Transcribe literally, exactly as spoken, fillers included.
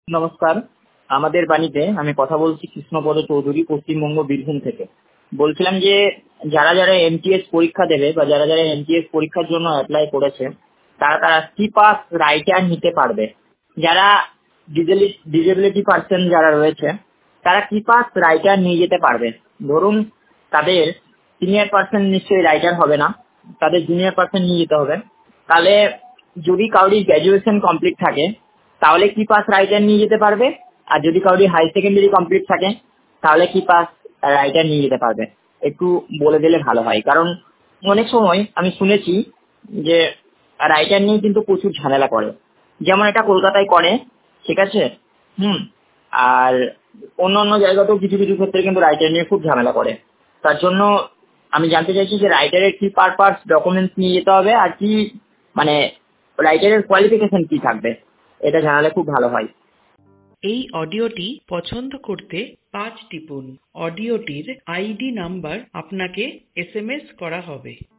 নমস্কার। আমাদের বাণীতে আমি কথা বলছি কৃষ্ণপদ চৌধুরী, পশ্চিমবঙ্গ, বীরভূম থেকে। বলছিলাম যে যারা যারা এমটিএস পরীক্ষা দেবে বা যারা যারা এমটিএস পরীক্ষার জন্য অ্যাপ্লাই করেছে তারা তারা সি পাস রাইটার নিতে পারবে। যারা ডিসেবিলিটি পার্সন যারা রয়েছে তারা কি পাস রাইটার নিয়ে যেতে পারবে। ধরুন তাদের সিনিয়র পার্সন নিশ্চয়ই রাইটার হবে না, তাদের জুনিয়র পার্সন নিয়ে যেতে হবে। তাহলে যদি কাউরি গ্র্যাজুয়েশন কমপ্লিট থাকে তাহলে কি পাস রাইটার নিয়ে যেতে পারবে, আর যদি কাউরি হাই সেকেন্ডারি কমপ্লিট থাকে তাহলে কি পাস রাইটার নিয়ে যেতে পারবে। একটু বলে দিলে ভালো হয়, কারণ অনেক সময় আমি শুনেছি যে রাইটার নিয়ে কিন্তু প্রচুর ঝামেলা করে। যেমন এটা কলকাতায় করে, ঠিক আছে, হুম আর অন্য অন্য জায়গাতেও কিছু কিছু ক্ষেত্রে কিন্তু রাইটার নিয়ে খুব ঝামেলা করে। তার জন্য আমি জানতে চাইছি যে রাইটারের কি পারপাস ডকুমেন্টস নিয়ে যেতে হবে, আর কি মানে রাইটারের কোয়ালিফিকেশন কি থাকবে, এটা জানালে খুব ভালো হয়। এই অডিওটি পছন্দ করতে পাঁচ টিপুন। অডিওটির আইডি নাম্বার আপনাকে এসএমএস করা হবে।